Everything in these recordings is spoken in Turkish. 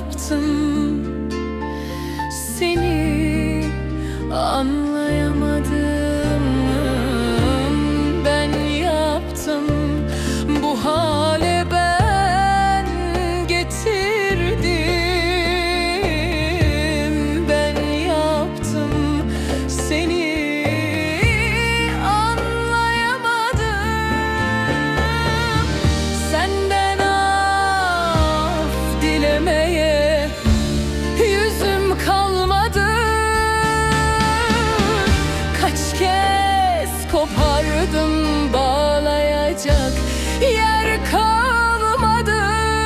yaptım, seni anlayamadım. Ben yaptım, bu hale ben getirdim. Ben yaptım, seni anlayamadım. Senden af dilemeye yüzüm kalmadı. Kaç kez kopardım, bağlayacak yer kalmadı.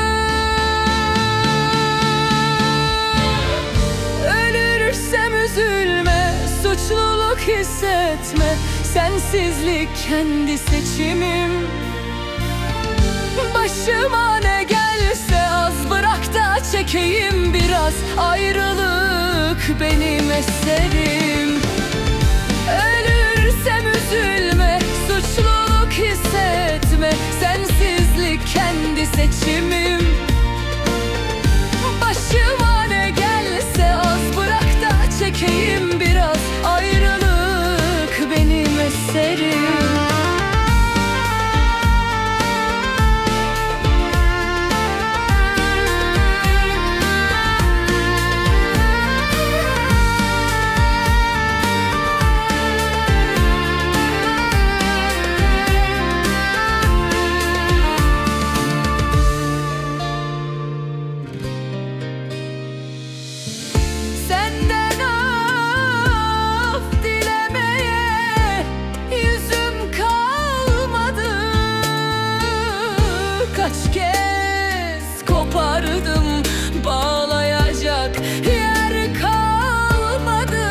Ölürsem üzülme, suçluluk hissetme. Sensizlik kendi seçimim. Başıma ne gelse az bırak da çekeyim biraz. Ayrılık benim eserim. Ölürsem üzülme, suçluluk hissetme. Sensizlik kendi seçimim. Başıma ne gelse az bırak da çekeyim biraz. Ayrılık benim eserim. Senden af dilemeye yüzüm kalmadı. Kaç kez kopardım, bağlayacak yer kalmadı.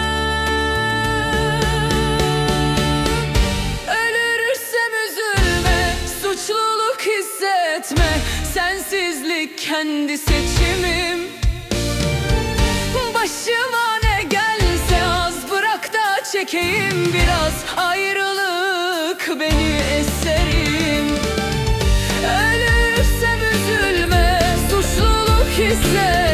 Ölürsem üzülme, suçluluk hissetme. Sensizlik kendi seçimim. Başıma ne gelse az bırak da çekeyim biraz. Ayrılık beni eserim. Ölürsem üzülme, suçluluk hisset.